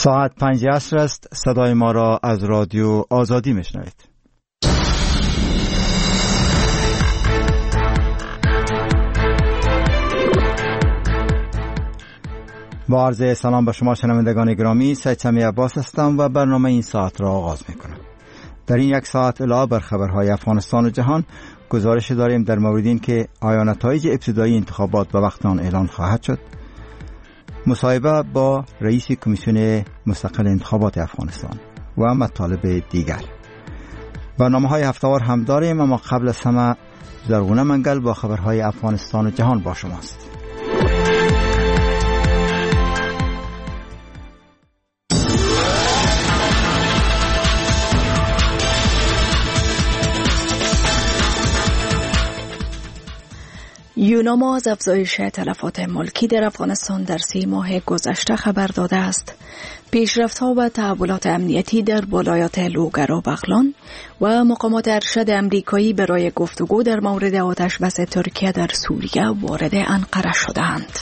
ساعت 5 عصر است. صدای ما را از رادیو آزادی میشنوید. با عرض سلام به شما شنوندگان گرامی، سید سمی عباس هستم و برنامه این ساعت را آغاز میکنم. در این یک ساعت علاوه بر خبرهای افغانستان و جهان گزارش داریم در مورد این که آیا نتایج ابتدایی انتخابات به وقت آن اعلان خواهد شد، مصاحبه با رئیس کمیسیون مستقل انتخابات افغانستان و مطالب دیگر. برنامه‌های هفته‌وار هم داریم، اما قبل از همه زرغونه منگل با خبرهای افغانستان و جهان با شماست. یوناما از افزایش تلفات ملکی در افغانستان در 3 ماه گذشته خبر داده است. پیشرفت‌ها و تحولات امنیتی در ولایات لوگر و بغلان و مقامات ارشد امریکایی برای گفتگو در مورد آتش‌بس ترکیه در سوریه وارد انقره شدند.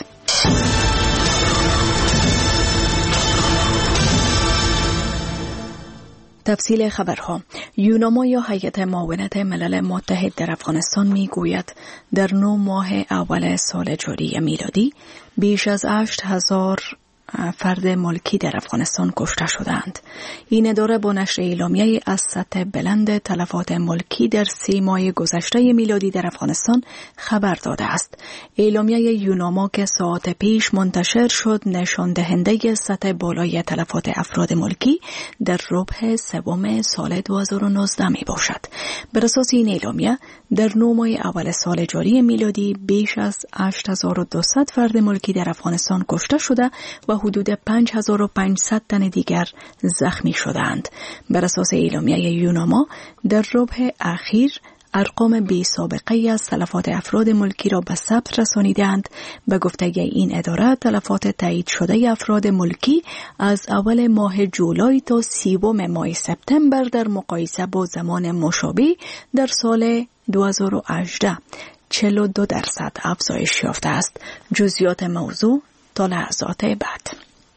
تفصیل خبرها. یوناما یا هیئت معاونت ملل متحد در افغانستان میگوید در 9 ماه اول سال جاری میلادی بیش از 8,000 فرد ملکی در افغانستان کشته شدند. این اداره با نشر اعلامیه از سطح بلند تلفات ملکی در 3 ماه گذشته میلادی در افغانستان خبر داده است. اعلامیه یوناما که ساعت پیش منتشر شد نشان دهنده سطح بالای تلفات افراد ملکی در ربع سوم سال 2019 می باشد. بر اساس این اعلامیه در 9 ماه اول سال جاری میلادی بیش از 8200 فرد ملکی در افغانستان کشته شده و حدود 5500 تن دیگر زخمی شدند. بر اساس اعلامیه یوناما در ربع اخیر ارقام بی سابقه از تلفات افراد ملکی را به ثبت رسانیدند. به گفته این اداره تلفات تایید شده افراد ملکی از اول ماه جولای تا 30 ماه سپتامبر در مقایسه با زمان مشابه در سال 2018 42% افزایش یافته است. جزئیات موضوع تا لحظات بعد.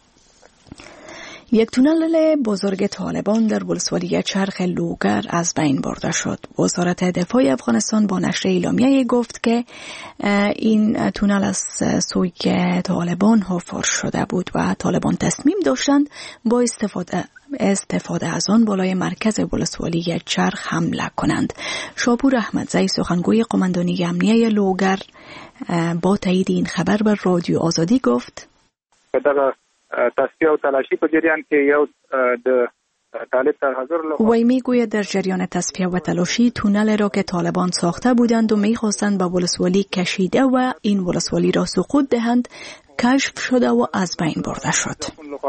یک تونل بزرگ طالبان در ولسوالی چرخ لوگر از بین برده شد. وزارت دفاع افغانستان با نشر اعلامیه گفت که این تونل از سوی طالبان حفر شده بود و طالبان تصمیم داشتند با استفاده از آن بالای مرکز ولسوالی چرخ حمله کنند. شاپور احمدزی سخنگوی قماندانی امنیه لوگر با تایید این خبر به رادیو آزادی گفت تصفیه و تلاشی په جریان کې یو د طالب تر حاضر وی میگوید در جریان تصفیه و تلاشی تونل را که طالبان ساخته بودند و میخواستند به ولسوالی کشیده و این ولسوالی را سقوط دهند کشف شده و از بین برده شد.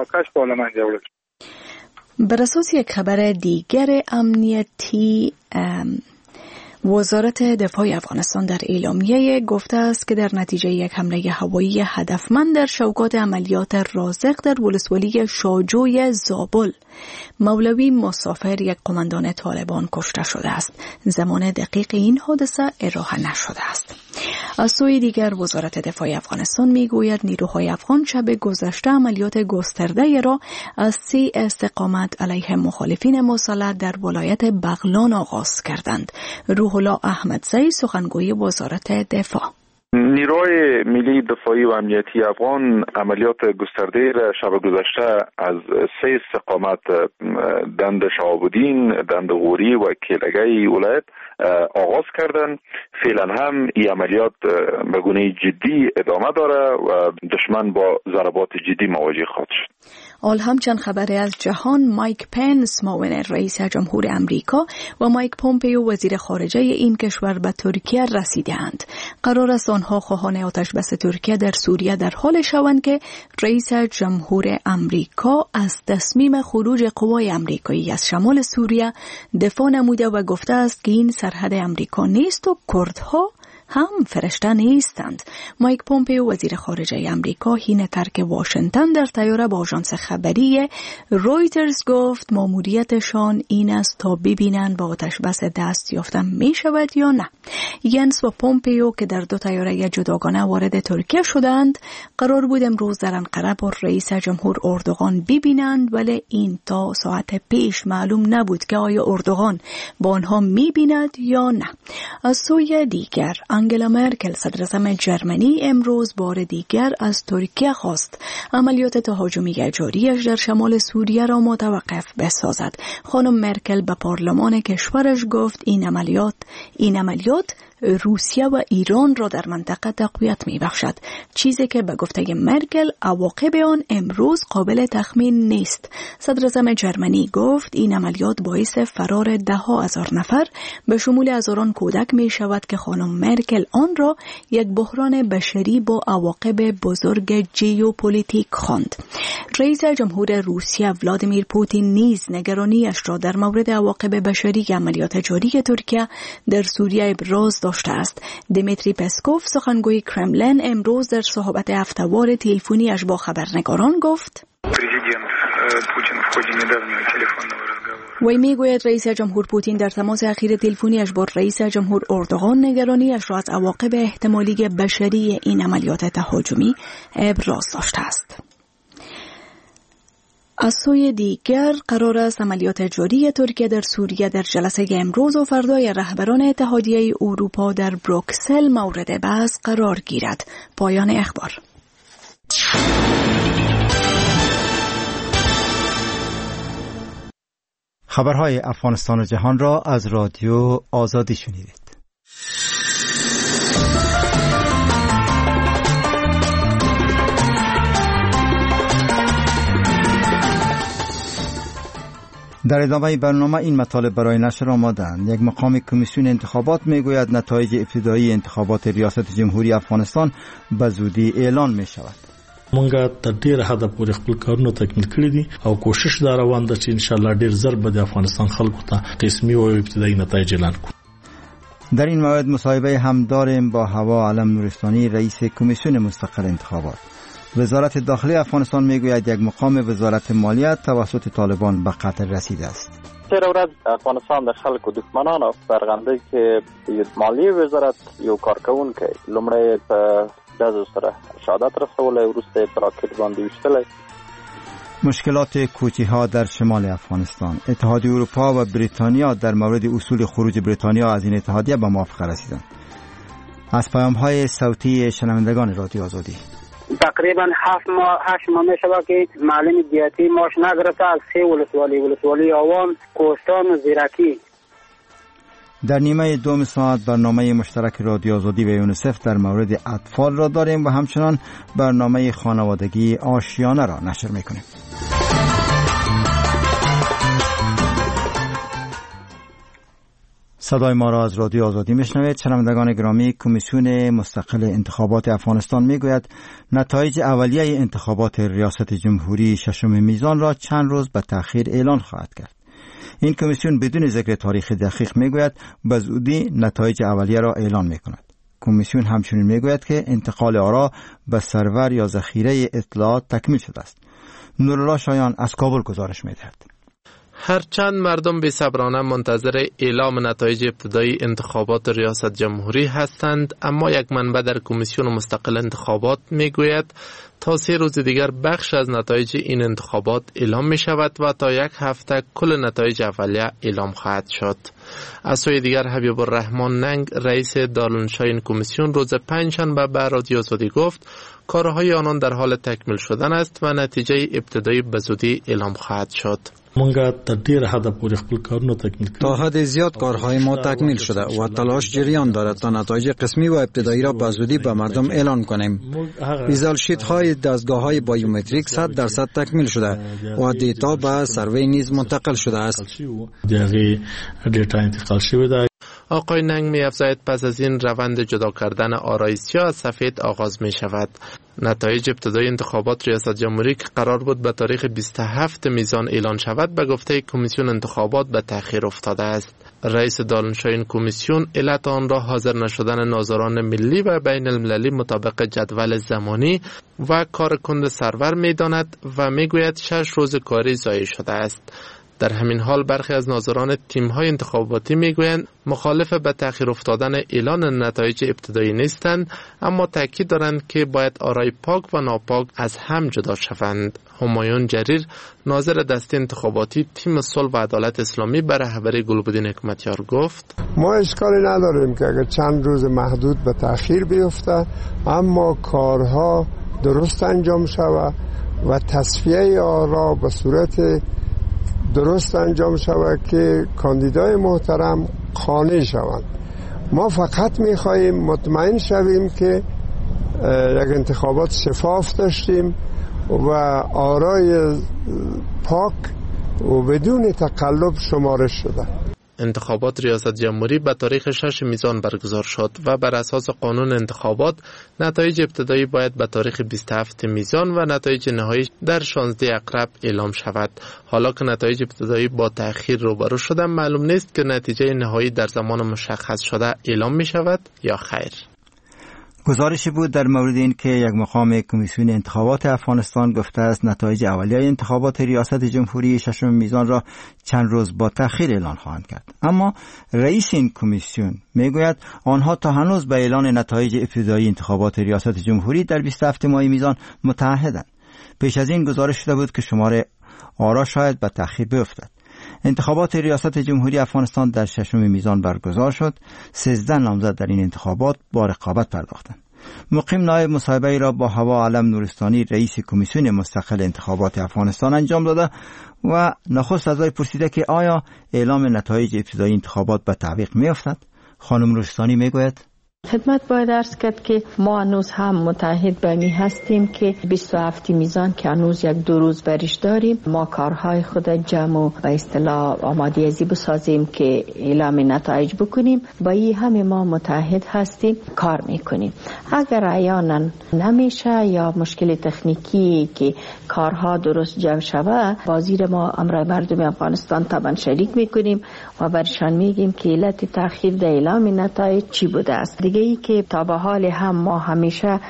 بر اساس یک خبر دیگر امنیتی، وزارت دفاع افغانستان در اعلامیه گفته است که در نتیجه یک حمله هوایی هدفمند در شوکات عملیات رازق در ولسوالی شاجوی زابل مولوی مسافر یک قماندان طالبان کشته شده است. زمان دقیق این حادثه ارائه نشده است. از سوی دیگر وزارت دفاع افغانستان میگوید نیروهای افغان شب گذشته عملیات گسترده را از 3 استقامت علیه مخالفین مسلح در ولایت بغلان آغاز کردند. روح الله احمدزی سخنگوی وزارت دفاع: نیروهای ملی دفاعی و امنیتی افغان عملیات گسترده را شب گذشته از 3 استقامت دند شهاب‌الدین، دند غوری و کلگی ولایت آغاز کردند. فعلا هم این عملیات به گونه جدی ادامه داره و دشمن با ضربات جدی مواجه خواهد شد. آل همچنین خبری از جهان، مایک پنس معاون رئیس جمهور امریکا و مایک پومپیو وزیر خارجه این کشور به ترکیه رسیدند. قرار است آنها خواهان آتش‌بس ترکیه در سوریه در حال شوند که رئیس جمهور امریکا از تصمیم خروج قوای امریکایی از شمال سوریه دفاع نموده و گفته است که این سرحد امریکا نیست و کردها هم فرشته نیستند. مایک پومپیو وزیر خارجه امریکا حین ترک واشنگتن در طیاره با آژانس خبری رویترز گفت ماموریتشان این است تا ببینند با آتش بس دست یافته می شود یا نه. ینس و پومپیو که در دو طیاره جداگانه وارد ترکیه شدند قرار بود امروز در انقره با رئیس جمهور اردوغان ببینند، ولی این تا ساعت پیش معلوم نبود که آیا اردوغان با آنها می‌بیند یا نه. از سوی دیگر انگلا مرکل صدر اعظم جرمنی امروز بار دیگر از ترکیه خواست عملیات تهاجمی جاریش در شمال سوریه را متوقف بسازد. خانم مرکل به پارلمان کشورش گفت این عملیات روسیه و ایران را در منطقه تقویت می بخشد، چیزی که به گفته مرکل عواقب آن امروز قابل تخمین نیست. صدر اعظم جرمنی گفت این عملیات باعث فرار 10,000 نفر به شمول هزاران کودک می شود که خانم مرکل آن را یک بحران بشری با عواقب بزرگ ژئوپلیتیک خواند. رئیس جمهور روسیه ولادیمیر پوتین نیز نگرانیش را در مورد عواقب بشری عملیات جاری ترکیه در سوریه ابراز داشته است. دیمیتری پسکوف سخنگوی کرملین امروز در صحبت هفته‌وار تلفنیش با خبرنگاران گفت وی میگوید رئیس جمهور پوتین در تماس اخیر تلفنیش با رئیس جمهور اردوغان نگرانیش را از عواقب احتمالی بشری این عملیات تهاجمی ابراز داشته است. از سوی دیگر قرار است عملیات جاری ترکیه در سوریه در جلسه امروز و فردای رهبران اتحادیه اروپا در بروکسل مورد بحث قرار گیرد. پایان اخبار. خبرهای افغانستان و جهان را از رادیو آزادی شنیدید. در ادامه برنامه این مطالب برای نشر آمدند. یک مقام کمیسیون انتخابات میگوید نتایج ابتدایی انتخابات ریاست جمهوری افغانستان به زودی اعلان می شود. مونږه تر ډیره حد پورې خپل کارونه تکمیل کړی دي او کوشش دا روان ده چې ان شاء الله ډیر ضرب د افغانستان خلکو ته قسمی او ابتدایی نتایج اعلان کړو. در این مورد مصاحبه هم داریم با هوا علم نورستانی رئیس کمیسیون مستقل انتخابات. وزارت داخلی افغانستان میگوید یک مقام وزارت مالیات توسط طالبان به قتل رسیده است. تیر ورځ افغانستان د خلکو دښمنانو څرګندوي چې مالیې وزارت یو کارکونکی لومړی په ډزو سره شهادت رسولی وروسته په راکټ باندې ویشتلی. مشکلات کوچی‌ها در شمال افغانستان. اتحادیه اروپا و بریتانیا در مورد اصول خروج بریتانیا از این اتحادیه به موافقه رسیدند. از پیام‌های صوتی شنوندگان رادیو آزادی. تقریبا 8 ماه میشه که معلم دیاتی ماش نگرفته از 3 ولسوالی آوان، کوهستان و زیرکی. در نیمه دوم ساعت برنامه مشترک رادیو آزادی و یونیسف در مورد اطفال را داریم و همچنان برنامه خانوادگی آشیانه را نشر میکنیم. صدای ما را از رادیو آزادی میشنوید. شنوندگان گرامی، کمیسیون مستقل انتخابات افغانستان میگوید نتایج اولیه انتخابات ریاست جمهوری 6 میزان را چند روز به تأخیر اعلان خواهد کرد. این کمیسیون بدون ذکر تاریخ دقیق میگوید به زودی نتایج اولیه را اعلان میکند. کمیسیون همچنین میگوید که انتقال آرا به سرور یا ذخیره اطلاعات تکمیل شده است. نورالله شایان از کابل گزارش میدهد. هرچند مردم بی‌صبرانه منتظر اعلام نتایج ابتدایی انتخابات ریاست جمهوری هستند، اما یک منبع در کمیسیون مستقل انتخابات میگوید تا 3 روز دیگر بخش از نتایج این انتخابات اعلام می شود و تا 1 هفته کل نتایج اولیه اعلام خواهد شد. از سوی دیگر حبیب الرحمن ننگ رئیس دارالانشای این کمیسیون روز پنجشنبه به رادیو آزادی گفت کارهای آنان در حال تکمیل شدن است و نتیجه ابتدایی به زودی اعلام خواهد شد. تا حد زیاد کارهای ما تکمیل شده و تلاش جریان دارد تا نتایج قسمی و ابتدایی را به زودی به مردم اعلان کنیم. ریزال شیت های دستگاه های بایومتریک 100% تکمیل شده و دیتا به سروی نیز منتقل شده است. آقای ننگ می افزاید پس از این روند جدا کردن آرای سیاه از سفید آغاز می شود. نتایج ابتدایی انتخابات ریاست جمهوری که قرار بود به تاریخ 27 میزان اعلان شود به گفته کمیسیون انتخابات به تأخیر افتاده است. رئیس دانشجوی این کمیسیون علت آن را حاضر نشدن ناظران ملی و بین المللی مطابق جدول زمانی و کارکرد سرور می‌داند و می‌گوید 6 روز کاری ضایع شده است. در همین حال برخی از ناظران تیم‌های انتخاباتی می‌گویند مخالف به تأخیر افتادن اعلان نتایج ابتدایی نیستند، اما تاکید دارند که باید آرای پاک و ناپاک از هم جدا شوند. همایون جریر ناظر دسته انتخاباتی تیم صلح و عدالت اسلامی بر رهبری گلبدین حکمتیار گفت: ما اشکالی نداریم که اگر چند روز محدود به تأخیر بیفته، اما کارها درست انجام شود و تصفیه آرا به صورت درست انجام شود که کاندیدای محترم قانع شوند. ما فقط می‌خواهیم مطمئن شویم که یک انتخابات شفاف داشتیم و آرای پاک و بدون تقلب شمارش شده. انتخابات ریاست جمهوری به تاریخ 6 میزان برگزار شد و بر اساس قانون انتخابات نتایج ابتدایی باید به تاریخ 27 میزان و نتایج نهایی در 16 اقرب اعلام شود. حالا که نتایج ابتدایی با تأخیر روبرو شدن، معلوم نیست که نتیجه نهایی در زمان مشخص شده اعلام می شود یا خیر. گزارشی بود در مورد این که یک مقام کمیسیون انتخابات افغانستان گفته است نتایج اولیه انتخابات ریاست جمهوری 6 میزان را چند روز با تأخیر اعلان خواهند کرد. اما رئیس این کمیسیون میگوید آنها تا هنوز به اعلان نتایج ابتدایی انتخابات ریاست جمهوری در 27 ماه میزان متعهدند. پیش از این گزارش شده بود که شمار آرا شاید به تأخیر بیفتد. انتخابات ریاست جمهوری افغانستان در 6 میزان برگزار شد. 13 نامزد در این انتخابات با رقابت پرداختند. مقیم نایب مصاحبه را با هوا علم نورستانی رئیس کمیسیون مستقل انتخابات افغانستان انجام داده و نخست از او پرسیده که آیا اعلام نتایج ابتدایی انتخابات به تعویق می‌افتد. خانم نورستانی میگوید: خدمت باید عرض کرد که ما هنوز هم متحد به می هستیم که 27 میزان که هنوز 1-2 روز برش داریم، ما کارهای خود جمع و به اصطلاح آماده ازی بسازیم که اعلام نتایج بکنیم. با این همه ما متحد هستیم، کار میکنیم. اگر احیانا نمیشه یا مشکل تکنیکی که کارها درست جمع شود، وزیر ما امر مردم افغانستان طبعا شریک میکنیم و برشان میگیم که علت تأخیر در اعلام نتایج چی بوده است. دیگه ای که تا به حال هم ما همیشه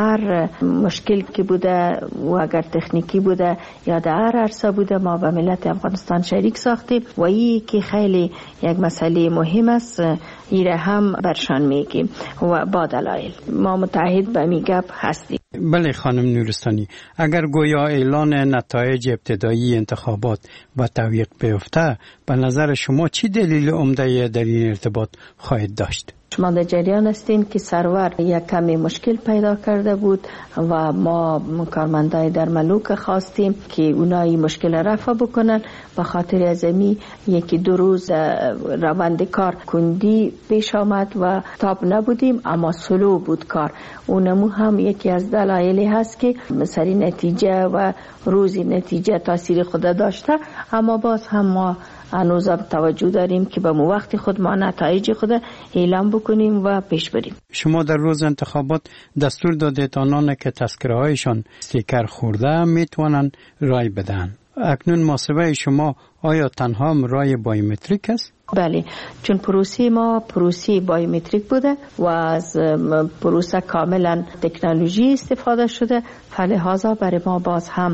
هر مشکل که بوده و اگر تکنیکی بوده یا در هر عرصه بوده ما به ملت افغانستان شریک ساختیم و این که خیلی یک مسئله مهم است، ایره هم برشان میگیم و با دلایل ما متحد به می گپ هستیم. بله خانم نورستانی، اگر گویا اعلان نتایج ابتدایی انتخابات با تعویق بیفته، به نظر شما چی دلیل عمده در این ارتباط خواهد داشت؟ شما در جریان هستین که سرور یک کمی مشکل پیدا کرده بود و ما کارمندای در ملوک خواستیم که اونایی مشکل رفع بکنن. به خاطر ازمی 1-2 روز روند کار کندی پیش آمد و تاب نبودیم، اما سلو بود کار. اونمو هم یکی از دلایلی هست که سری نتیجه و روزی نتیجه تاثیر خود داشته، اما باز هم ما هنوز توجه داریم که به وقت خود ما نتایج خود اعلام بکنیم و پیش بریم. شما در روز انتخابات دستور دادید آنان که تذکره هایشان استیکر خورده میتوانند رای بدن. اکنون محاسبه شما آیا تنها رای بایومتریک است؟ بله، چون پروسه ما پروسه بایومتریک بوده و از پروسه کاملا تکنولوژی استفاده شده، فلحاظا برای ما باز هم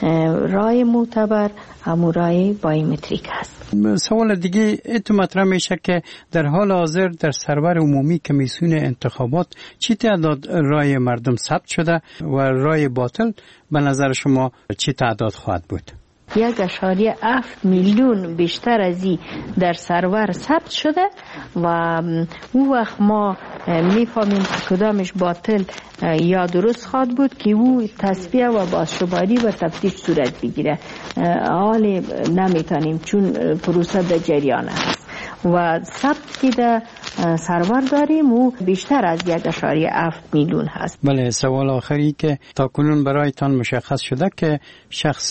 رای معتبر همون رای بایومتریک هست. سوال دیگه ایتو مطرح میشه که در حال حاضر در سرور عمومی کمیسیون انتخابات چی تعداد رای مردم ثبت شده و رای باطل به نظر شما چی تعداد خواهد بود؟ 1.7 میلیون بیشتر از این در سرور ثبت شده و او وقت ما میفهمیم کدامش باطل یا درست خواهد بود که او تصفیه و بازشماری و تفتیش صورت بگیره. حال نمیتونیم چون پروسه در جریان است و ثبت که در سرور داریم او بیشتر از 1.7 میلیون هست. بله، سوال آخری که تا کنون برایتان مشخص شده که شخص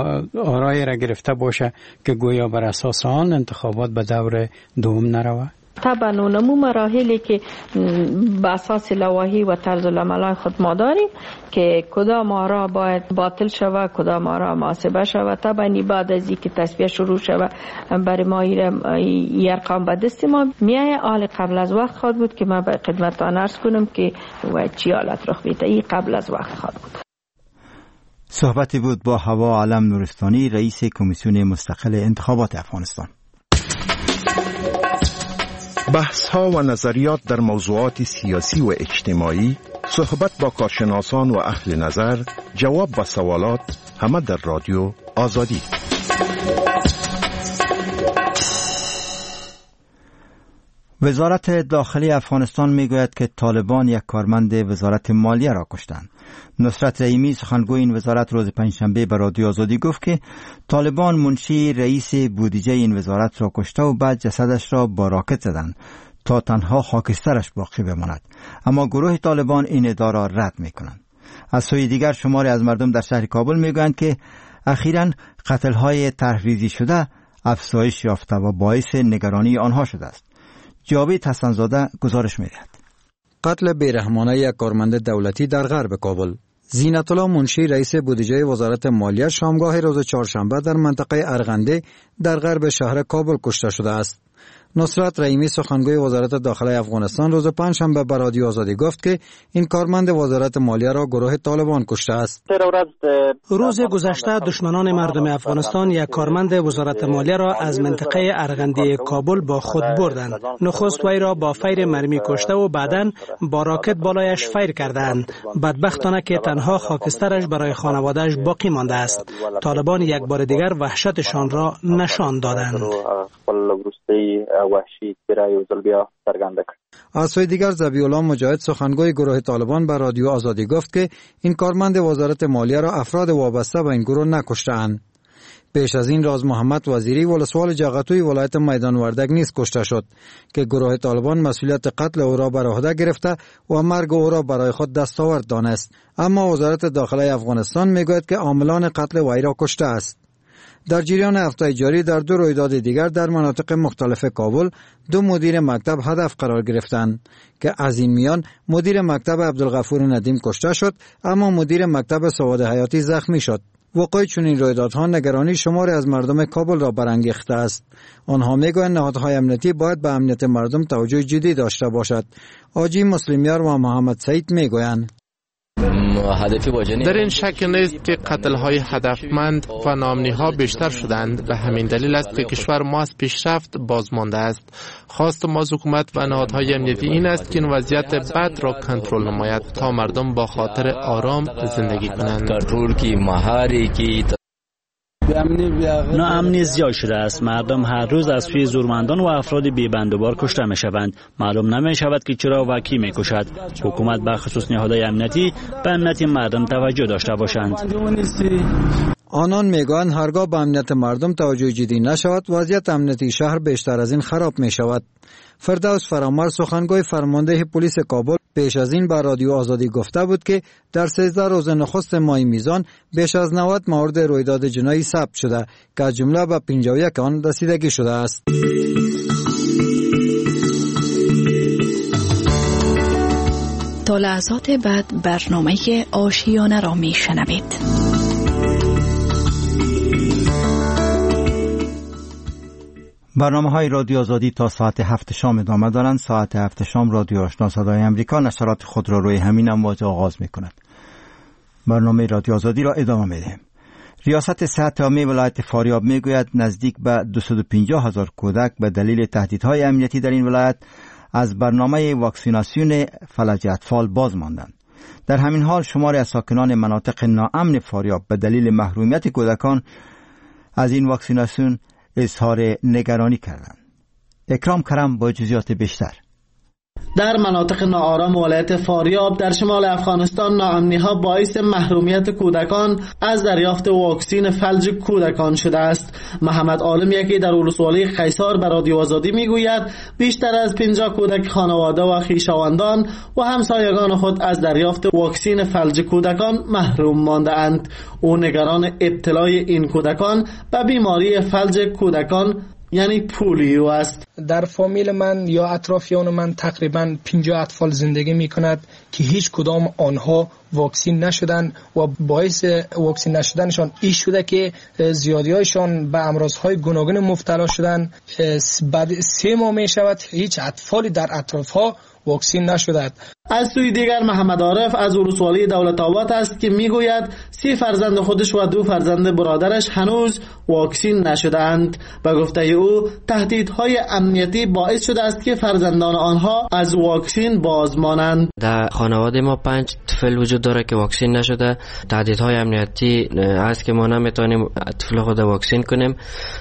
آرای را گرفته باشه که گویا بر اساس آن انتخابات به دور دوم نروه؟ طبعا اونمو مراحلی که به اساس لوایح و طرز العمل خود ما داریم که کدام آرا باید باطل شود، کدام آرا محاسبه شود. طبعا بعد از اینکه تصفیه شروع شود برای ما این ارقام به دست ما میای. حال قبل از وقت خواهد بود که من به خدمتتان عرض کنم که چی حالت رخ میده. این قبل از وقت خواهد بود. صحبتی بود با حوا علم نورستانی، رئیس کمیسیون مستقل انتخابات افغانستان. بحث ها و نظریات در موضوعات سیاسی و اجتماعی، صحبت با کارشناسان و اهل نظر، جواب به سوالات، همه در رادیو آزادی. وزارت داخلی افغانستان میگوید که طالبان یک کارمند وزارت مالیه را کشتند. نصرت رحیمی سخنگوی این وزارت روز پنجشنبه به رادیو آزادی گفت که طالبان منشی رئیس بودجه این وزارت را کشته و بعد جسدش را با راکت زدند تا تنها خاکسترش باقی بماند، اما گروه طالبان این ادعا را رد میکنند. از سوی دیگر شماری از مردم در شهر کابل میگویند که اخیراً قتل‌های طرحریزی شده افزایش یافته و باعث نگرانی آنها شده است. جاوید حسن‌زاده گزارش می‌دهد. قتل بیرحمانه یک کارمند دولتی در غرب کابل. زینت الله منشی رئیس بودجه وزارت مالیه شامگاه روز چهارشنبه در منطقه ارغنده در غرب شهر کابل کشته شده است. نصرت رحیمی سخنگوی وزارت داخلی افغانستان روز پنجشنبه به رادیو آزادی گفت که این کارمند وزارت مالیه را گروه طالبان کشته است. روز گذشته دشمنان مردم افغانستان یک کارمند وزارت مالیه را از منطقه ارغنده کابل با خود بردند. نخست وی را با فیر مرمی کشته و بعداً با راکت بالایش فیر کردند. بدبختانه که تنها خاکسترش برای خانواده‌اش باقی مانده است. طالبان یک بار دیگر وحشتشان را نشان دادند. وحشی برای بیا سرگنده کرد. از سوی دیگر ذبیح الله مجاهد سخنگوی گروه طالبان به رادیو آزادی گفت که این کارمند وزارت مالیه را افراد وابسته به این گروه نکشته‌اند. پیش از این راز محمد وزیری ولسوال جغتوی ولایت میدان وردک نیز کشته شد که گروه طالبان مسئولیت قتل او را بر عهده گرفته و مرگ او را برای خود دستاورد دانست، اما وزارت داخلی افغانستان میگوید که عاملان قتل وی را کشته است. در جریان هفته جاری در دو رویداد دیگر در مناطق مختلف کابل دو مدیر مکتب هدف قرار گرفتند که از این میان مدیر مکتب عبدالغفور ندیم کشته شد، اما مدیر مکتب سواد حیاتی زخمی شد. وقوع چنین رویدادها نگرانی شماری از مردم کابل را برانگیخته است. آنها میگویند نهادهای امنیتی باید به امنیت مردم توجه جدی داشته باشد. حاجی مسلمیار و محمد سعید میگویند در این شک نیست که قتل‌های هدفمند و نامنی‌ها بیشتر شدند. به همین دلیل است که کشور ما از پیشرفت باز مانده است. خواست ما از حکومت و نهادهای امنیتی این است که این وضعیت بد را کنترل نماید تا مردم با خاطر آرام زندگی کنند. ناامنی زیاد شده است. مردم هر روز از سوی زورمندان و افراد بی‌بندوبار کشته می‌شوند. معلوم نمی‌شود که چرا و کی می‌کشد. حکومت به خصوص نهادهای امنیتی به امنیت مردم توجه داشته باشند. آنان میگویند هرگاه به امنیت مردم توجه جدی نشود وضعیت امنیتی شهر بیشتر از این خراب می‌شود. فردوس فرامرد سخنگوی فرمانده پلیس کابل پیش از این به رادیو آزادی گفته بود که در 13 روز نخست ماه میزان بیش از 90 مورد رویداد جنایی ثبت شده که از جمله به 51 آن رسیدگی شده است. تا لحظات بعد برنامه آشیانه را میشنوید. برنامه‌های رادیو آزادی تا ساعت 7 شام ادامه دارند. ساعت 7 شام رادیو آشنا صدای امریکا نشرات خود را روی همین امواج آغاز می‌کند. برنامه رادیو آزادی را ادامه می‌دهیم. ریاست صحت عامه ولایت فاریاب میگوید نزدیک به 250,000 کودک به دلیل تهدیدهای امنیتی در این ولایت از برنامه واکسیناسیون فلج اطفال باز ماندند. در همین حال شماری از ساکنان مناطق ناامن فاریاب به دلیل محرومیت کودکان از این واکسیناسیون اظهار نگرانی کردند. اکرام کرم با جزئیات بیشتر. در مناطق ناآرام ولایت فاریاب در شمال افغانستان ناامنی‌ها باعث محرومیت کودکان از دریافت واکسین فلج کودکان شده است. محمد عالم یکی در ولسوالی قیصر به رادیو آزادی میگوید بیشتر از 50 کودک خانواده و خویشاوندان و همسایگان خود از دریافت واکسین فلج کودکان محروم مانده اند. او نگران ابتلای این کودکان به بیماری فلج کودکان یعنی پولیو است. در فامیل من یا اطرافیان من تقریبا 50 اطفال زندگی می کند که هیچ کدام آنها واکسین نشدن و باعث واکسین نشدنشان این شده که زیادی‌هایشان به امراض‌های گوناگون مبتلا شدن. بعد 3 ماه می شود هیچ اطفالی در اطرافها واکسین نشدند. از سوی دیگر محمد عارف از ولسوالی دولت آباد است که میگوید 3 فرزند خودش و 2 فرزند برادرش هنوز واکسین نشدند. به گفته او تهدیدهای امنیتی باعث شده است که فرزندان آنها از واکسین باز مانند. در خانواده ما 5 طفل وجود داره که واکسین نشده. تهدیدهای امنیتی است که ما نمیتونیم طفل خود واکسین کنیم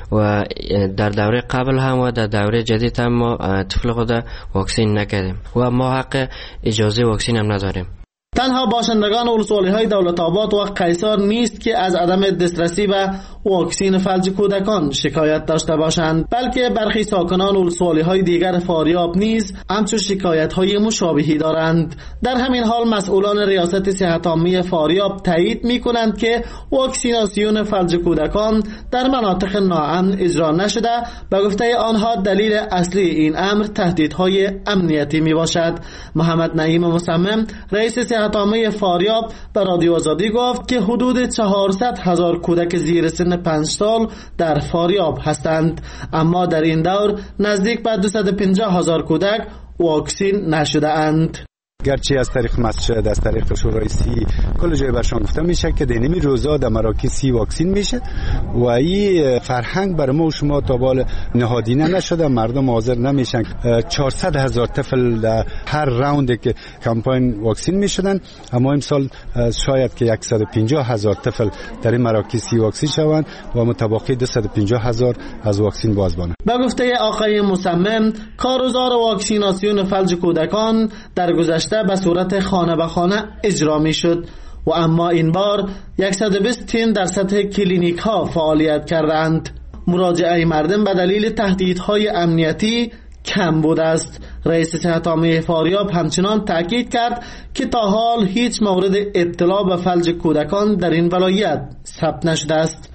و در دوره قبل هم و در دوره جدید هم ما طفل خود واکسین نکردیم و ما حق اجازه واکسین هم نداریم. تنها باشندگان ولسوالی‌های دولت آباد و قیصر نیست که از عدم دسترسی به واکسین فلج کودکان شکایت داشته باشند، بلکه برخی ساکنان ولسوالی‌های دیگر فاریاب نیز همچون شکایت‌های مشابهی دارند. در همین حال مسئولان ریاست صحت عامه فاریاب تایید می‌کنند که واکسیناسیون فلج کودکان در مناطق ناامن اجرا نشده. به گفته آنها دلیل اصلی این امر تهدیدهای امنیتی میباشد. محمد نعیم مصمم رئیس صحت عامه فاریاب به رادیو آزادی گفت که حدود 400,000 کودک زیر سن 5 سال در فاریاب هستند، اما در این دور نزدیک به 250,000 کودک واکسین نشده اند. گرچه از طریق مسجد، از طریق شورای سی کل جای برشان گفته میشه که دینمی روزا در مراکز سی واکسین میشه و این فرهنگ بر ما و شما تا بال نهادینه نشده، مردم حاضر نمیشن. 400,000 طفل در هر راوند که کمپاین واکسین میشدن، اما امسال شاید که 150,000 طفل در این مراکز سی واکسین شوند و متبقی 250,000 از واکسین بازمانند. به گفته آقای مصمم کارگزار واکسیناسیون فلج کودکان در گذشته به صورت خانه به خانه اجرا می شد و اما این بار 120 تیم در سطح کلینیک ها فعالیت کردند. مراجعه مردم به دلیل تهدیدهای امنیتی کم بود است. رئیس صحت عامه فاریاب همچنان تاکید کرد که تا حال هیچ مورد ابتلا به فلج کودکان در این ولایت ثبت نشده است.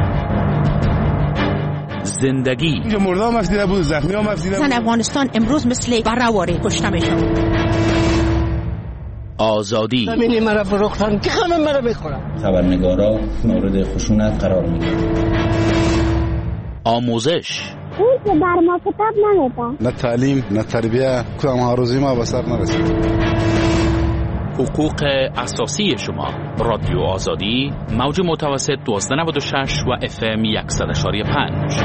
زندگی اینجا مردم مفیده بود، زخمی ها مفیده بود. زن افغانستان امروز مثل برهواره کشته میشن. آزادی همینی مرا فروختن که همه مرا بخورن. خبرنگارا مورد خشونت قرار میگیرن. آموزش اون که بر ما کتاب نمیده. نه تعلیم نه تربیه، کدام آرزوی ما به سر نرسید. حقوق اساسی شما. رادیو آزادی موج متوسط 1296 و FM 100.5.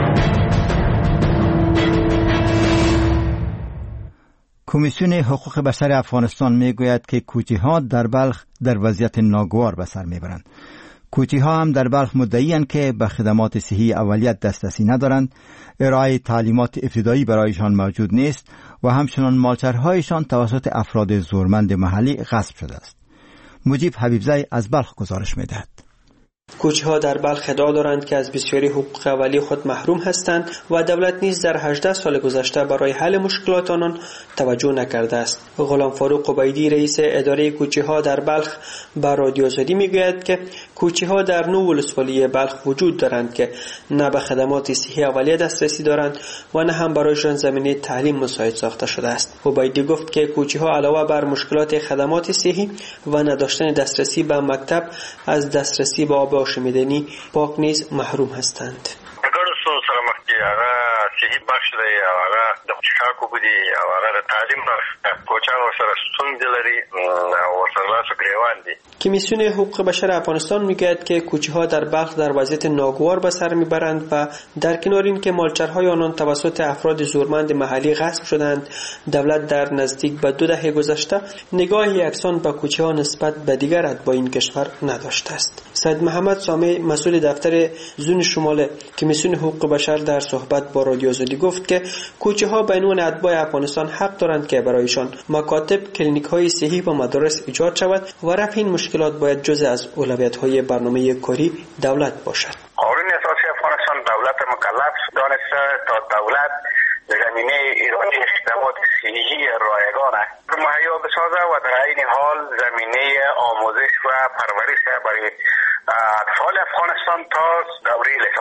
کمیسیون حقوق بشر افغانستان میگوید که کوچی‌ها در بلخ در وضعیت ناگوار به سر میبرند. کوچی‌ها هم در بلخ مدعی‌اند که به خدمات صحی اولیت دسترسی ندارند، ارائه تعلیمات ابتدایی برایشان موجود نیست و همچنان مالچرهایشان توسط افراد زورمند محلی غصب شده است. مجیب حبیبزی از بلخ گزارش می‌دهد. کوچه‌ها در بلخ ادعا دارند که از بسیاری حقوق اولیه خود محروم هستند و دولت نیز در 18 سال گذشته برای حل مشکلات آنان توجه نکرده است. غلام فاروق عبیدی رئیس اداره کوچه‌ها در بلخ به رادیو آزادی میگوید که کوچه‌ها در 9 ولسوالی بلخ وجود دارند که نه به خدمات صحی اولیه دسترسی دارند و نه هم برایشان زمینه تعلیم مساعد ساخته شده است. عبیدی گفت که کوچه‌ها علاوه بر مشکلات خدمات صحی و نداشتن دسترسی به مکتب از دسترسی به آب آشامیدنی پاک نیز محروم هستند. هغه صحي بخش دی او هغه د چاکو بودي او هغه د تعلیم بخش کوچا ورسره ستونزې لري او ورسره ګریوان دي. کمیسیون حقوق بشر افغانستان میگوید که کوچه‌ها در بلخ در وضعیت ناگوار به سر میبرند و در کنار این که مالچرهای آنان توسط افراد زورمند محلی غصب شدند، دولت در نزدیک به 2 دهه گذشته نگاهی یکسان به کوچه‌ها نسبت به دیگر اتباع این کشور نداشته است. سید محمد سامع مسئول دفتر زون شمال کمیسیون حقوق بشر در صحبت با رادیو آزادی گفت که کوچه‌ها به عنوان اتباع افغانستان حق دارند که برایشان مکاتب، کلینیک‌های صحی و مدارس ایجاد شود و رفع این مشکلات باید جزء از اولویت‌های برنامه کاری دولت باشد. قانون اساسی افغانستان دولت مکلف دانسته تا دولت زمینه ارائه خدمات صحی رایگان مهیا بسازه و در این حال زمینه آموزش و پرورش برای اطفال افغانستان تا دوره لیسانس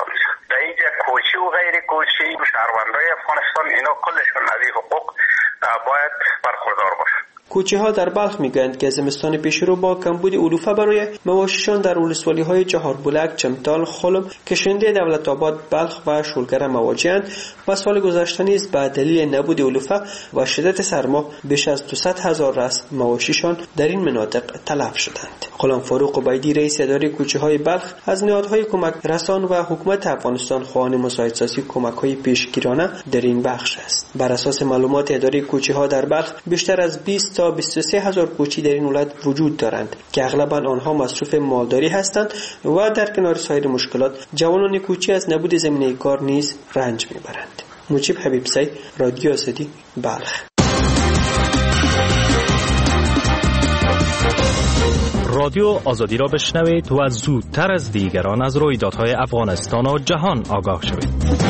در اینجا کوچی و غیر کوچی شهروندای افغانستان اینا کلشون از این حقوق باید برخوردار باشن. کوچی‌ها در بلخ میگویند که زمستان پیشرو با کمبود علوفه برای مواشیشان در ولسوالی‌های چهاربلک، چمتال، خلم، کشنده، دولت‌آباد، بلخ و شولگره مواجه‌اند و سال گذشته نیز به دلیل نبود علوفه و شدت سرما بیش از 200,000 رأس مواشیشان در این مناطق تلف شدند. غلام فاروق عبیدی رئیس اداره کوچه‌های بلخ از نهادهای کمک رسان و حکومت افغانستان خواهان مساعده‌سازی کمک‌های پیشگیرانه در این بخش است. بر اساس معلومات اداره کوچه‌ها در بلخ بیشتر از 20 تا 23,000 کوچی در این ولایت وجود دارند که اغلب آنها مصروف مالداری هستند و در کنار سایر مشکلات جوانان کوچی از نبود زمینه کار نیز رنج میبرند. مجیب حبیبزی، رادیو آزادی، بلخ. رادیو آزادی را بشنوید و زودتر از دیگران از رویدادهای افغانستان و جهان آگاه شوید.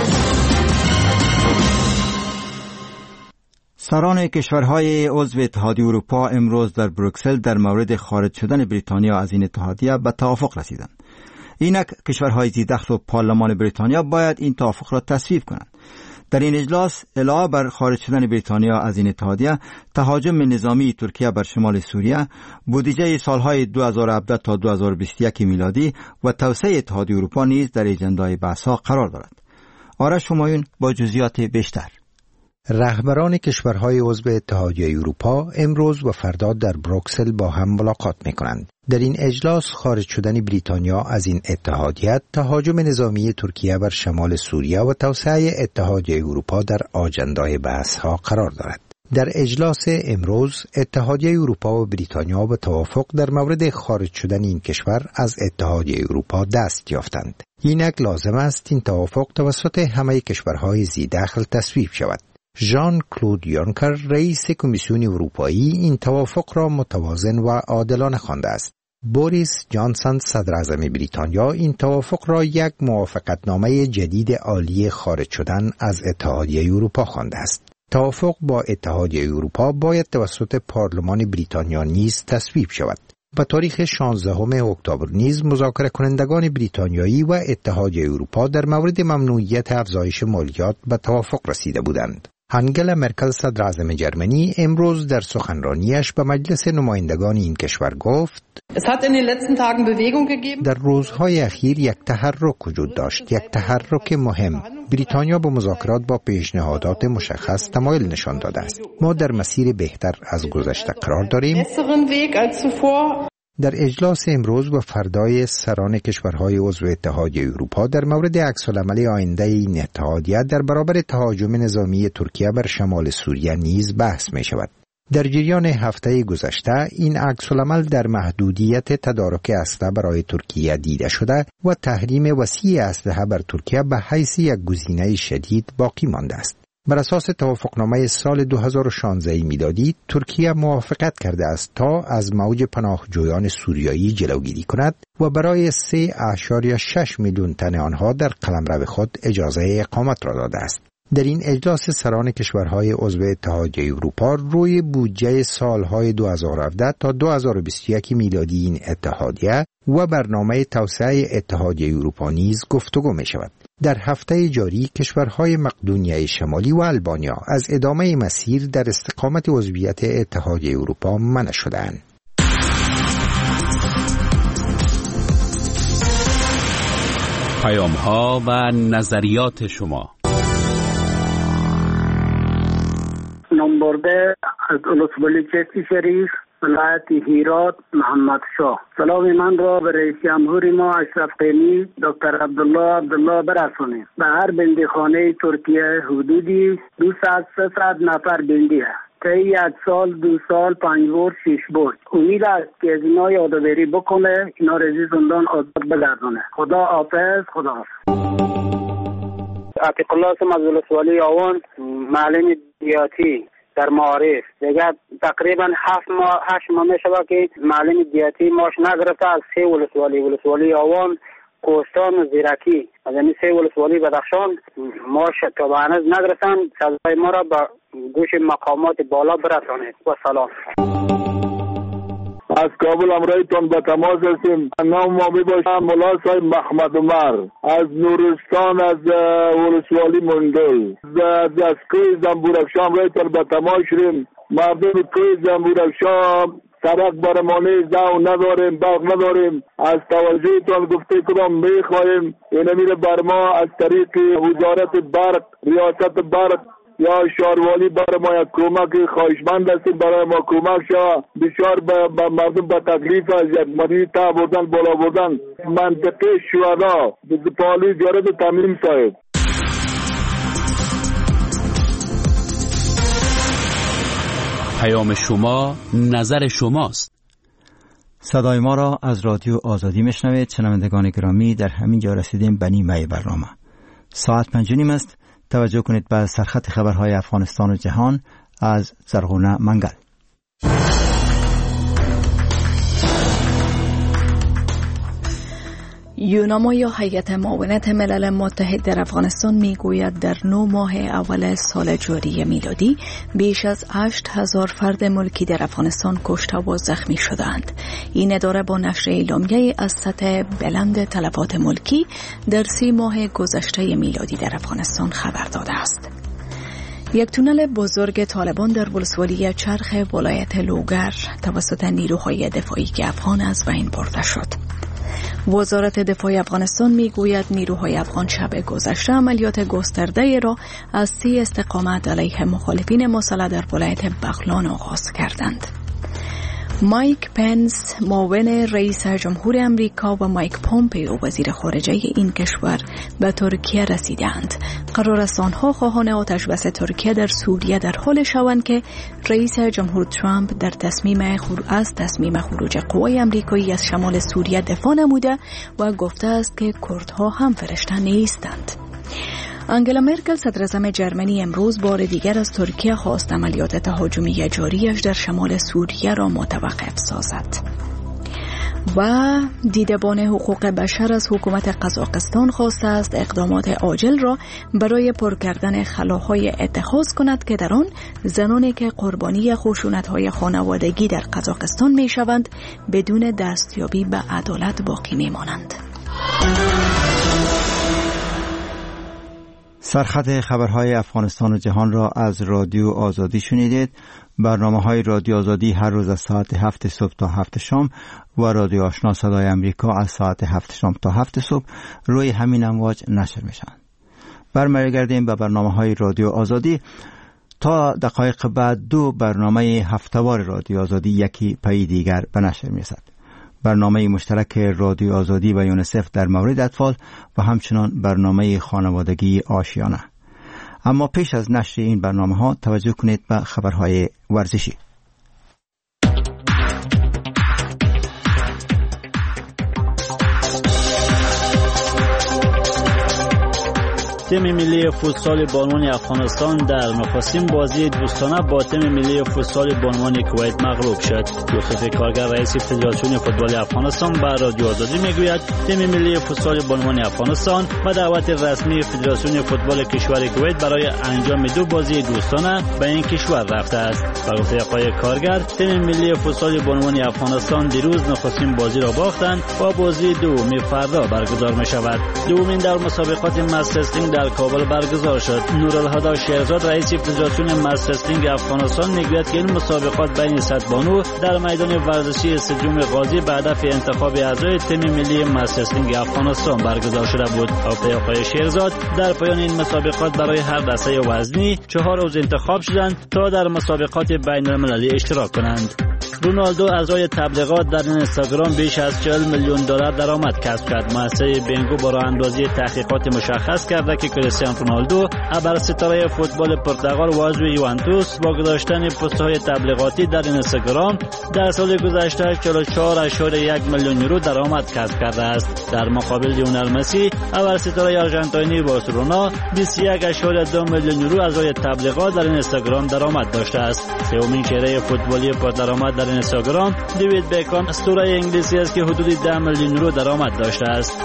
سران کشورهای عضو اتحادیه اروپا امروز در بروکسل در مورد خارج شدن بریتانیا از این اتحادیه به توافق رسیدند. اینک کشورهای زیردخل و پارلمان بریتانیا باید این توافق را تصویب کنند. در این اجلاس علاوه بر خارج شدن بریتانیا از این اتحادیه، تهاجم نظامی ترکیه بر شمال سوریه، بودجه سالهای 2017 تا 2021 میلادی و توسعه اتحادیه اروپا نیز در اجندای بحث‌ها قرار دارد. آرش همایون با جزئیات بیشتر. رهبران کشورهای عضو اتحادیه اروپا امروز و فردا در بروکسل با هم ملاقات می‌کنند. در این اجلاس خارج شدن بریتانیا از این اتحادیه، تهاجم نظامی ترکیه بر شمال سوریه و توسعه اتحادیه اروپا در آجندای بحث‌ها قرار دارد. در اجلاس امروز اتحادیه اروپا و بریتانیا به توافق در مورد خارج شدن این کشور از اتحادیه اروپا دست یافتند. اینک لازم است این توافق توسط همه کشورهای ذی‌دخل تصویب شود. ژان کلود یونکر رئیس کمیسیون اروپایی این توافق را متوازن و عادلانه خوانده است. بوریس جانسون صدر اعظم بریتانیا این توافق را یک موافقتنامه جدید عالی خارج شدن از اتحادیه اروپا خوانده است. توافق با اتحادیه اروپا باید توسط پارلمان بریتانیا نیز تصویب شود. به تاریخ 16 اکتبر نیز مذاکره کنندگان بریتانیایی و اتحادیه اروپا در مورد ممنوعیت افزایش مالیات به توافق رسیده بودند. انگلا مرکل صدر اعظم جرمنی امروز در سخنرانیش به مجلس نمایندگان این کشور گفت: در روزهای اخیر یک تحرک وجود داشت، یک تحرک مهم. بریتانیا به مذاکرات با پیشنهادات مشخص تمایل نشان داده است. ما در مسیر بهتر از گذشته قرار داریم. در اجلاس امروز و فردای سران کشورهای عضو اتحادیه اروپا در مورد عکس‌العمل آینده این اتحادیه در برابر تهاجم نظامی ترکیه بر شمال سوریه نیز بحث می شود. در جریان هفته گذشته این عکس‌العمل در محدودیت تدارک اسلحه برای ترکیه دیده شده و تحریم وسیع اسلحه بر ترکیه به حیث یک گزینه شدید باقی مانده است. بر اساس توافقنامه سال 2016 میلادی، ترکیه موافقت کرده است تا از موج پناهجویان سوریایی جلوگیری کند و برای 3.6 میلیون تن آنها در قلمرو خود اجازه اقامت را داده است. در این اجلاس سران کشورهای عضو اتحادیه اروپا روی بودجه سالهای 2017 تا 2021 میلادی این اتحادیه و برنامه توسعه اتحادیه اروپا نیز گفتگو می شود. در هفته جاری کشورهای مقدونیه شمالی و آلبانیا از ادامه مسیر در استقامت عضویت اتحادیه اروپا منع شدند. پیام‌ها و نظریات شما. نمبرده از ولسوالی چشتی شریف ولایت هیرات محمد شاه. سلام من را به رئیس جمهور ما اشرف غنی دکتر عبدالله برسانید. به هر بندیخانه ترکیه حدودی 200-300 نفر بندی است. طی 1 سال 2 سال 5 بار 6 بار. امید است که از اینا یادآوری بکنه، اینا را از زندان آزاد بگردونه. خدا حافظ. خدا حافظ. عتیق الله از ولسوالی آوان معلم دیاتی در معارف دیگه تقریبا 8 ماه می شود که معلم دیاتی ماش نگرفته از 3 ولسوالی آوان، کوهستان و زیرکی. از این 3 ولسوالی بدخشان ماش تا به هنوز نگرفتن. سزای ما را به گوش مقامات بالا برسانید. و سلام. از کابل امرایتان به تماس هستیم. نام ما می باشم مولا صاحب محمد عمر از نورستان، از ولسوالی مندل. از کوی زنبورکشا امرایتان به تماس شدیم. مردم کوی زنبورکشا سرک برمانه زو نداریم، برق نداریم. از توجهتان گفته کدام میخواهیم این میره بر ما از طریق وزارت برق، ریاست برق یا شاروالی برای ما یک کمک خواهشمند هستیم، برای ما کمک شود. بسیار به مردم به تکلیف از یک مدیر تا بردن بالا بردن. منطقه شهدا پالوی جارد تمیم صاحب. پیام شما، نظر شماست. صدای ما را از رادیو آزادی میشنوید. شنوندگان گرامی، در همین جا رسیدیم به نیمه برنامه. ساعت 5:30 است. توجه کنید به سرخط خبرهای افغانستان و جهان از زرغونه منگل. یوناما یا هیئت معاونت ملل متحد در افغانستان میگوید در 9 ماه اول سال جاری میلادی بیش از 8,000 فرد ملکی در افغانستان کشته و زخمی شدند. این اداره با نشر اعلامیه از سطح بلند تلفات ملکی در 30 ماه گذشته میلادی در افغانستان خبر داده است. یک تونل بزرگ طالبان در ولسوالی چرخ ولایت لوگر توسط نیروهای دفاعی افغان از بین برده شد. وزارت دفاع افغانستان میگوید نیروهای افغان شب گذشته عملیات گسترده را از 30 استقامت علیه مخالفین مسلح در ولایت بغلان آغاز کردند. مایک پنس معاون رئیس جمهور امریکا و مایک پومپیو وزیر خارجه این کشور به ترکیه رسیدند. قرار است آنها خواهان آتش بس ترکیه در سوریه در حال شوند که رئیس جمهور ترامپ در تصمیم خروج قوای امریکایی از شمال سوریه دفاع نموده و گفته است که کردها هم فرشته نیستند. آنگلا مرکل صدراعظم جرمنی امروز بار دیگر از ترکیه خواست عملیات تهاجمی جاریش در شمال سوریه را متوقف سازد. و دیدبان حقوق بشر از حکومت قزاقستان خواسته است اقدامات عاجل را برای پر کردن خلاهای اتخاذ کند که در آن زنانی که قربانی خشونت‌های خانوادگی در قزاقستان می‌شوند بدون دستیابی به عدالت باقی می‌مانند. سرخط خبرهای افغانستان و جهان را از رادیو آزادی شنیدید. برنامه‌های رادیو آزادی هر روز از ساعت 7 صبح تا 7 شام و رادیو آشنا صدای امریکا از ساعت 7 شام تا 7 صبح روی همین امواج نشر میشن. برمیگردیم به برنامه‌های رادیو آزادی. تا دقایق بعد 2 برنامه هفته‌وار رادیو آزادی یکی پی دیگر به نشر میرسد. برنامه مشترک رادیو آزادی و یونیسف در مورد اطفال و همچنان برنامه خانوادگی آشیانه. اما پیش از نشر این برنامه‌ها توجه کنید به خبرهای ورزشی. تیم ملی فوتسال بانوان افغانستان در نخستین بازی دوستانه با تیم ملی فوتسال بانوان کویت مغلوب شد. یوسف کارگر رئیس فدراسیون فوتبال افغانستان به رادیو آزادی میگوید تیم ملی فوتسال بانوان افغانستان به دعوت رسمی فدراسیون فوتبال کشور کویت برای انجام 2 بازی دوستانه به این کشور رفته است. به گفته آقای کارگر تیم ملی فوتسال بانوان افغانستان دیروز نخستین بازی را باختند و بازی دومی فردا برگزار می شود. دومین در مسابقات مسترستینگ در کابل برگزار شد. نورالهدی شیرزاد رئیس فدراسیون مسترستینگ افغانستان میگوید که این مسابقات بین 100 بانو در میدان ورزشی استادیوم غازی به هدف انتخاب اعضای تیم ملی مسترستینگ افغانستان برگزار شده بود. آقای شیرزاد در پایان این مسابقات برای هر دسته وزنی 4 عضو انتخاب شدند تا در مسابقات بین المللی اشتراک کنند. رونالدو از راه تبلیغات در اینستاگرام بیش از 40 میلیون دلار درآمد کسب کرد. مؤسسه بینگو با راه اندازی تحقیقات مشخص کرده که کریستیانو رونالدو ابر ستاره فوتبال پرتغال و عضو یوونتوس با گذاشتن پست‌های تبلیغاتی در اینستاگرام در سال گذشته 44.1 میلیون یورو درآمد کسب کرده است. در مقابل لیونل مسی ابر ستاره آرژانتینی بارسلونا 21.2 میلیون یورو از راه تبلیغات در اینستاگرام درآمد داشته است. سومین چهره فوتبالی پردرآمد در اینستاگرام دیوید بکام اسطوره انگلیسی است که حدود 10 میلیون یورو درآمد داشته است.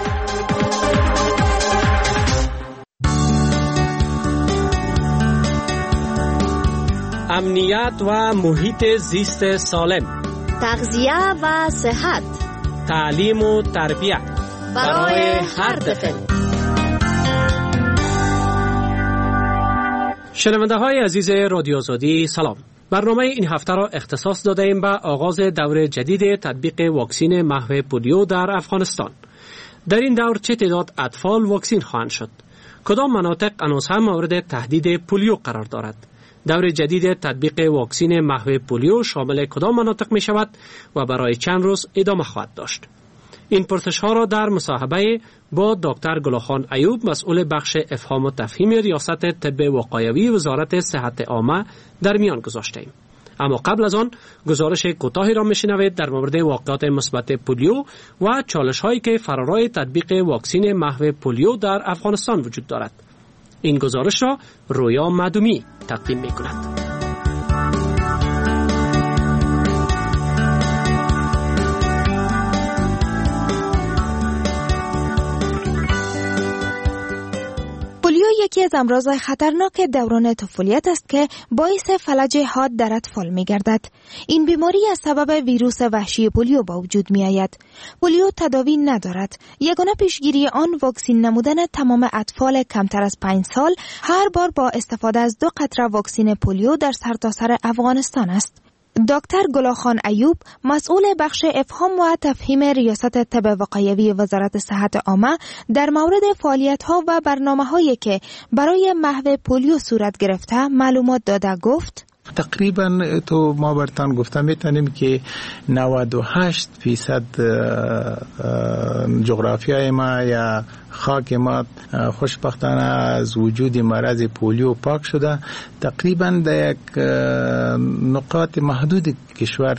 امنیت و محیط زیست سالم. تغذیه و صحت، تعلیم و تربیت برای هر طفل. شنونده های عزیز رادیو آزادی سلام. برنامه این هفته را اختصاص داده ایم به آغاز دور جدید تطبیق واکسین محو پولیو در افغانستان. در این دور چه تعداد اطفال واکسین خواهند شد؟ کدام مناطق هنوز هم مورد تهدید پولیو قرار دارد؟ دور جدید تطبیق واکسین محو پولیو شامل کدام مناطق می شود و برای چند روز ادامه خواهد داشت؟ این پرسش ها را در مصاحبه با دکتر گلاخان ایوب، مسئول بخش افهام و تفهیم ریاست طب وقایوی وزارت صحت عامه در میان گذاشتیم. اما قبل از آن گزارش کوتاهی را میشنوید در مورد واقعات مثبت پولیو و چالش هایی که فرارای تطبیق واکسین محو پولیو در افغانستان وجود دارد. این گزارش را رویا مدومی تقدیم می کند. پولیو یکی از امراض خطرناک دوران طفولیت است که باعث فلج حاد در اطفال می گردد. این بیماری از سبب ویروس وحشی پولیو با وجود می آید. پولیو تداوی ندارد. یگانه پیشگیری آن واکسین نمودن تمام اطفال کمتر از 5 سال هر بار با استفاده از 2 قطره واکسین پولیو در سرتاسر افغانستان است. دکتر گلاخان ایوب، مسئول بخش افهام و تفهیم ریاست طب وقایوی وزارت صحت عامه، در مورد فعالیت‌ها و برنامه‌هایی که برای محو پولیو صورت گرفته معلومات داده گفت: تقریبا تو ما برتان گفتم میتونیم که 98% جغرافیای ما یا خاک ما خوشبختانه از وجود مرض پولیو پاک شده. تقریبا در یک نقاط محدود کشور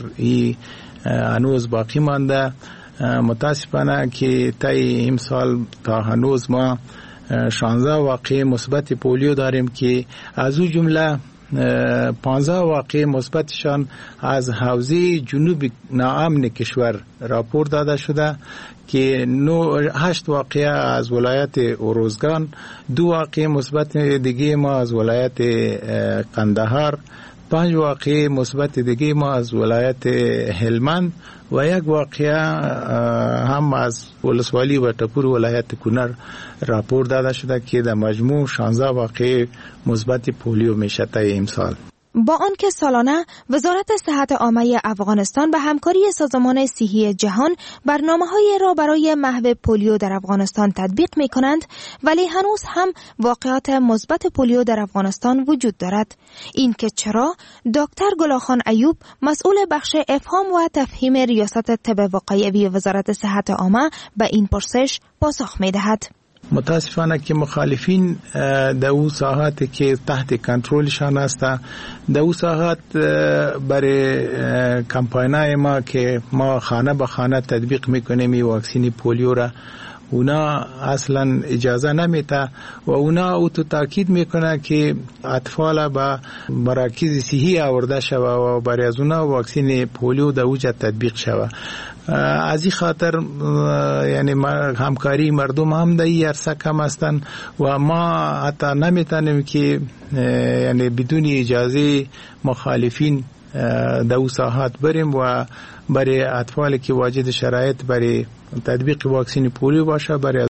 هنوز باقی مانده. متاسفانه که طی امسال تا هنوز ما 16 واقعه مثبت پولیو داریم که از او جمله 15 واقعه مثبتشان از حوزه جنوب ناامن کشور راپور داده شده که 8 واقعه از ولایت اوروزگان، 2 واقعه مثبت دیگه ما از ولایت قندهار، 5 واقعه مثبت دیگه ما از ولایت هلمند و 1 واقعه هم از ولسوالی و ټپور ولایت کنر راپور داده شده که در مجموع 16 واقعه مثبت پولیو میشه تا امسال. با آنکه سالانه وزارت صحت عامه افغانستان به همکاری سازمان صحی جهان برنامه‌های را برای محو پولیو در افغانستان تطبیق می‌کنند، ولی هنوز هم واقعات مثبت پولیو در افغانستان وجود دارد. این که چرا؟ دکتر گلاخان ایوب، مسئول بخش افهام و تفهیم ریاست طب وقایوی وزارت صحت عامه، به این پرسش پاسخ می‌دهد. متاسفانه که مخالفین در او ساحات که تحت کنترلشان است، در او ساحات برای کمپاینای ما که ما خانه به خانه تطبیق میکنیم این واکسین پولیو را، اونا اصلا اجازه نمیده و اونا او تو تاکید میکنه که اطفال به مراکز صحی آورده شوه و برای از اونا واکسین پولیو در اوجه تطبیق شوه. از این خاطر یعنی همکاری مردم هم در این عرصه کم هستند و ما حتی نمیتونیم که یعنی بدون اجازه مخالفین در او ساحات بریم و برای اطفال که واجد شرایط برای تطبیق واکسین پولیو باشه برای